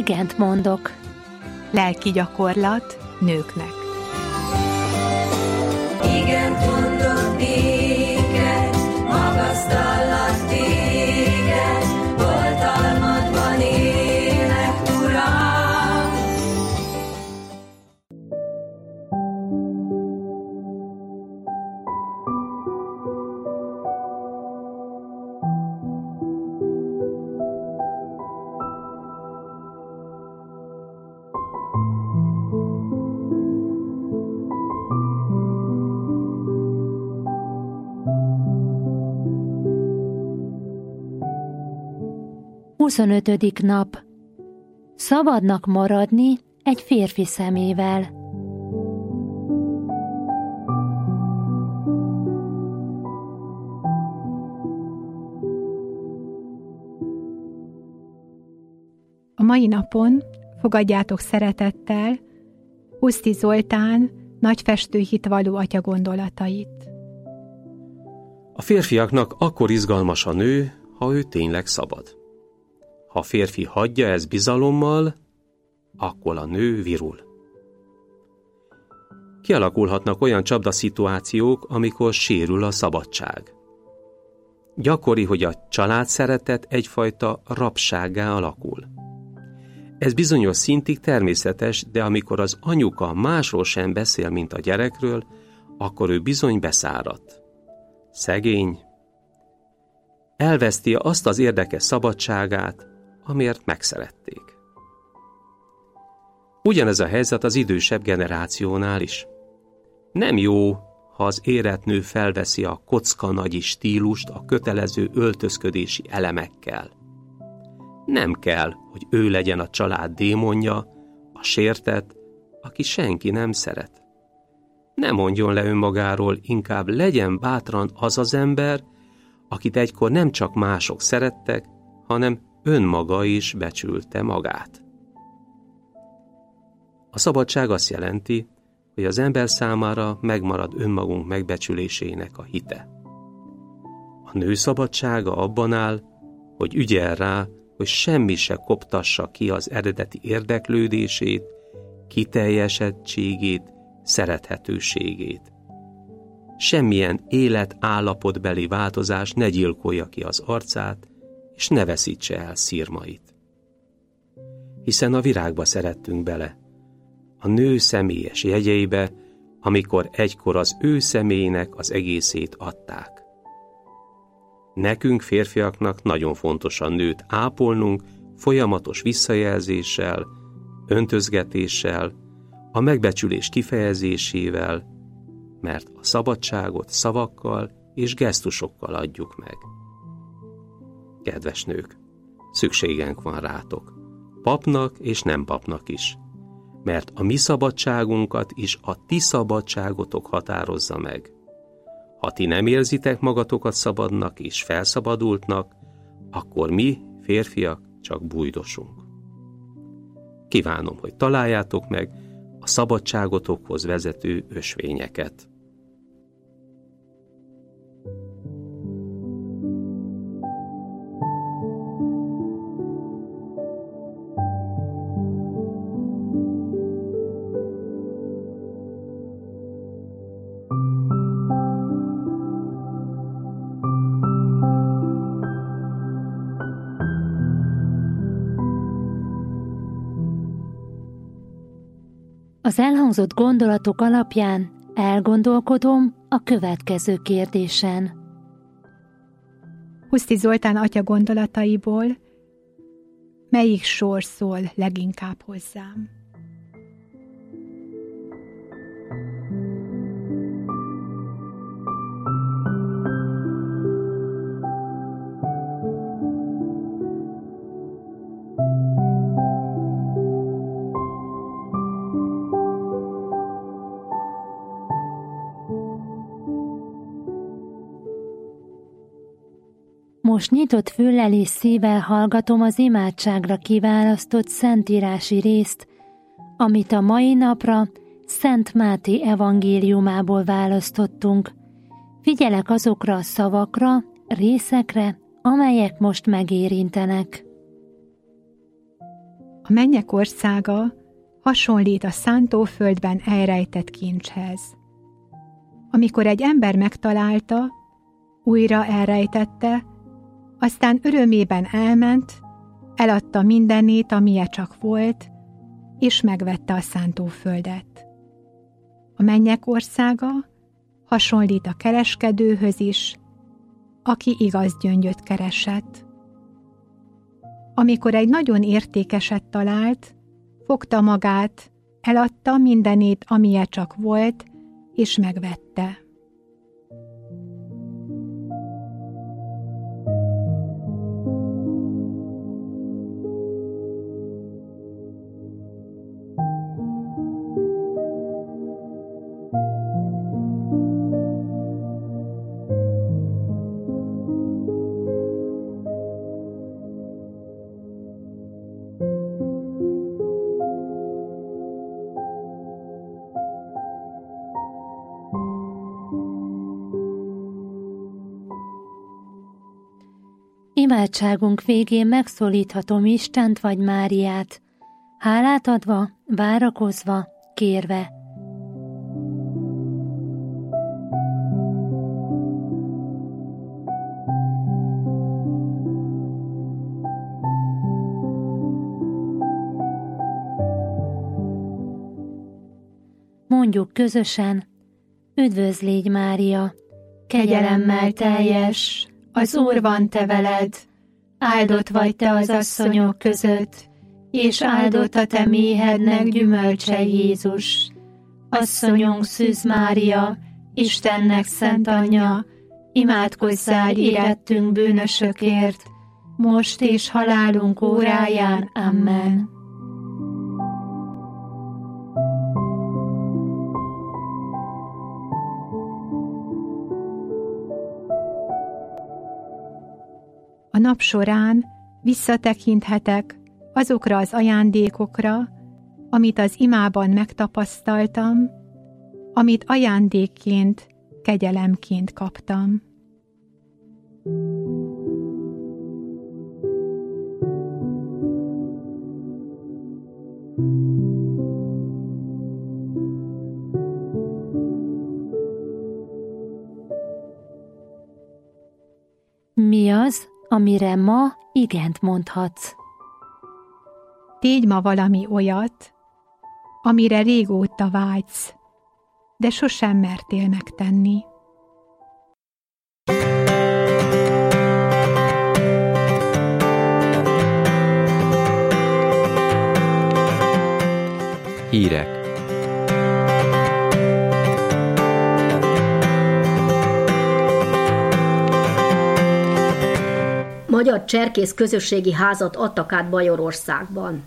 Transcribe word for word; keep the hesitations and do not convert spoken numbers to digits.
igent mondok. Lelki gyakorlat nőknek. Igent mondok néked, magasztallak téged, oltalmadban élek, Uram. huszonötödik nap. Szabadnak maradni egy férfi szemével. A mai napon fogadjátok szeretettel Huszti Zoltán nagy festőhitvalló atya gondolatait. A férfiaknak akkor izgalmas a nő, ha ő tényleg szabad. Ha a férfi hagyja ezt bizalommal, akkor a nő virul. Kialakulhatnak olyan csapdaszituációk, amikor sérül a szabadság. Gyakori, hogy a családszeretet egyfajta rabsággá alakul. Ez bizonyos szintig természetes, de amikor az anyuka másról sem beszél, mint a gyerekről, akkor ő bizony beszáradt. Szegény. Elveszti azt az érdekes szabadságát, amiért megszerették. Ugyanez a helyzet az idősebb generációnál is. Nem jó, ha az érett nő felveszi a kockanagyi stílust a kötelező öltözködési elemekkel. Nem kell, hogy ő legyen a család démonja, a sértett, aki senki nem szeret. Ne mondjon le önmagáról, inkább legyen bátran az az ember, akit egykor nem csak mások szerettek, hanem önmaga is becsülte magát. A szabadság azt jelenti, hogy az ember számára megmarad önmagunk megbecsülésének a hite. A nő szabadsága abban áll, hogy ügyel rá, hogy semmi se koptassa ki az eredeti érdeklődését, kiteljesettségét, szerethetőségét. Semmilyen életállapotbeli változás ne gyilkolja ki az arcát, és ne veszítse el szirmait. Hiszen a virágba szerettünk bele, a nő személyes jegyeibe, amikor egykor az ő személynek az egészét adták. Nekünk férfiaknak nagyon fontos a nőt ápolnunk folyamatos visszajelzéssel, öntözgetéssel, a megbecsülés kifejezésével, mert a szabadságot szavakkal és gesztusokkal adjuk meg. Kedves nők, szükségünk van rátok, papnak és nem papnak is, mert a mi szabadságunkat is a ti szabadságotok határozza meg. Ha ti nem érzitek magatokat szabadnak és felszabadultnak, akkor mi, férfiak, csak bújdosunk. Kívánom, hogy találjátok meg a szabadságotokhoz vezető ösvényeket. Az elhangzott gondolatok alapján elgondolkodom a következő kérdésen. Huszti Zoltán atya gondolataiból melyik sor szól leginkább hozzám? Most nyitott füllel és szívvel hallgatom az imádságra kiválasztott szentírási részt, amit a mai napra Szent Máté evangéliumából választottunk. Figyelek azokra a szavakra, részekre, amelyek most megérintenek. A A mennyek országa hasonlít a szántóföldben elrejtett kincshez. Amikor egy ember megtalálta, újra elrejtette, aztán örömében elment, eladta mindenét, amilyen csak volt, és megvette a szántóföldet. A mennyek országa hasonlít a kereskedőhöz is, aki igaz gyöngyöt keresett. Amikor egy nagyon értékeset talált, fogta magát, eladta mindenét, amilyen csak volt, és megvette. Imádságunk végén megszólíthatom Istent vagy Máriát, hálát adva, várakozva, kérve. Mondjuk közösen: Üdvözl légy, Mária, kegyelemmel teljes, az Úr van te veled, áldott vagy te az asszonyok között, és áldott a te méhednek gyümölcse, Jézus. Asszonyunk Szűz Mária, Istennek szent anyja, imádkozzál érettünk bűnösökért, most és halálunk óráján. Amen. A nap során visszatekinthetek azokra az ajándékokra, amit az imában megtapasztaltam, amit ajándékként, kegyelemként kaptam. Mi az, amire ma igent mondhatsz? Tégy ma valami olyat, amire régóta vágysz, de sosem mertél megtenni. Hírek. Magyar cserkész közösségi házat adtak át Bajorországban.